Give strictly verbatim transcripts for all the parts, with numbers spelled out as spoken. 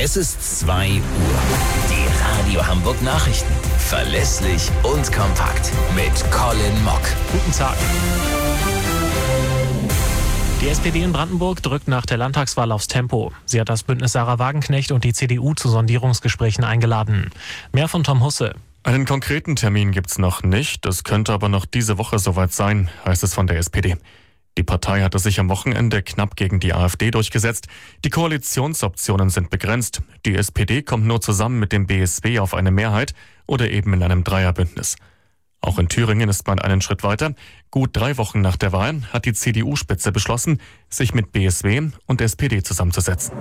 Es ist zwei Uhr. Die Radio Hamburg Nachrichten. Verlässlich und kompakt. Mit Colin Mock. Guten Tag. Die S P D in Brandenburg drückt nach der Landtagswahl aufs Tempo. Sie hat das Bündnis Sarah Wagenknecht und die C D U zu Sondierungsgesprächen eingeladen. Mehr von Tom Husse. Einen konkreten Termin gibt's noch nicht. Es könnte aber noch diese Woche soweit sein, heißt es von der S P D. Die Partei hatte sich am Wochenende knapp gegen die AfD durchgesetzt. Die Koalitionsoptionen sind begrenzt. Die S P D kommt nur zusammen mit dem B S W auf eine Mehrheit oder eben in einem Dreierbündnis. Auch in Thüringen ist man einen Schritt weiter. Gut drei Wochen nach der Wahl hat die C D U-Spitze beschlossen, sich mit B S W und S P D zusammenzusetzen.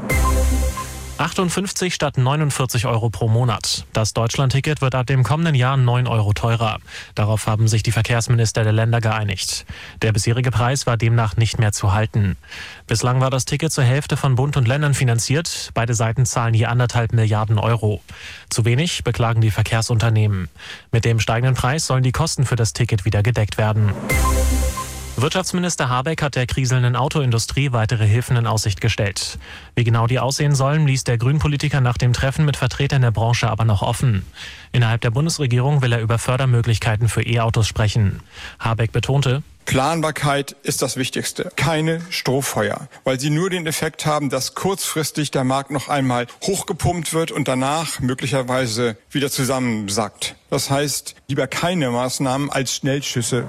achtundfünfzig statt neunundvierzig Euro pro Monat. Das Deutschlandticket wird ab dem kommenden Jahr neun Euro teurer. Darauf haben sich die Verkehrsminister der Länder geeinigt. Der bisherige Preis war demnach nicht mehr zu halten. Bislang war das Ticket zur Hälfte von Bund und Ländern finanziert. Beide Seiten zahlen je anderthalb Milliarden Euro. Zu wenig, beklagen die Verkehrsunternehmen. Mit dem steigenden Preis sollen die Kosten für das Ticket wieder gedeckt werden. Wirtschaftsminister Habeck hat der kriselnden Autoindustrie weitere Hilfen in Aussicht gestellt. Wie genau die aussehen sollen, ließ der Grünpolitiker nach dem Treffen mit Vertretern der Branche aber noch offen. Innerhalb der Bundesregierung will er über Fördermöglichkeiten für E-Autos sprechen. Habeck betonte: Planbarkeit ist das Wichtigste. Keine Strohfeuer, weil sie nur den Effekt haben, dass kurzfristig der Markt noch einmal hochgepumpt wird und danach möglicherweise wieder zusammensackt. Das heißt, lieber keine Maßnahmen als Schnellschüsse.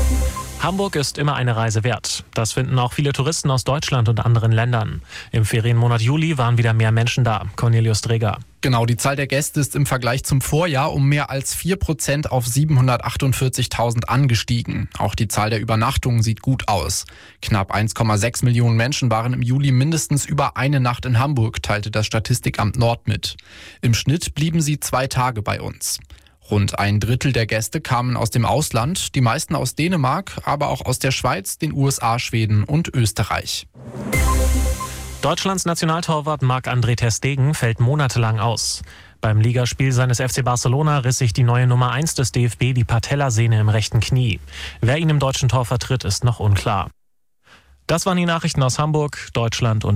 Hamburg ist immer eine Reise wert. Das finden auch viele Touristen aus Deutschland und anderen Ländern. Im Ferienmonat Juli waren wieder mehr Menschen da. Cornelius Dreger. Genau, die Zahl der Gäste ist im Vergleich zum Vorjahr um mehr als vier Prozent auf siebenhundertachtundvierzigtausend angestiegen. Auch die Zahl der Übernachtungen sieht gut aus. Knapp eins Komma sechs Millionen Menschen waren im Juli mindestens über eine Nacht in Hamburg, teilte das Statistikamt Nord mit. Im Schnitt blieben sie zwei Tage bei uns. Rund ein Drittel der Gäste kamen aus dem Ausland, die meisten aus Dänemark, aber auch aus der Schweiz, den U S A, Schweden und Österreich. Deutschlands Nationaltorwart Marc-André ter Stegen fällt monatelang aus. Beim Ligaspiel seines F C Barcelona riss sich die neue Nummer eins des D F B die Patellasehne im rechten Knie. Wer ihn im deutschen Tor vertritt, ist noch unklar. Das waren die Nachrichten aus Hamburg, Deutschland und